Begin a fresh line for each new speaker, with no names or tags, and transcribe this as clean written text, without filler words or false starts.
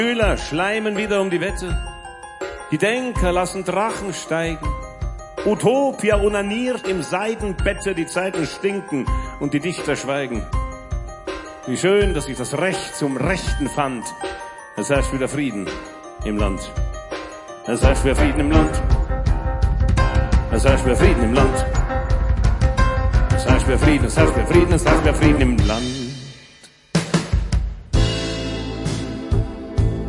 Schüler schleimen wieder um die Wette. Die Denker lassen Drachen steigen. Utopia unaniert im Seidenbette, die Zeiten stinken und die Dichter schweigen. Wie schön, dass ich das Recht zum Rechten fand. Es herrscht wieder Frieden im Land. Es herrscht wieder Frieden im Land. Es herrscht wieder Frieden im Land. Es herrscht wieder Frieden, es herrscht wieder Frieden, es herrscht wieder Frieden im Land.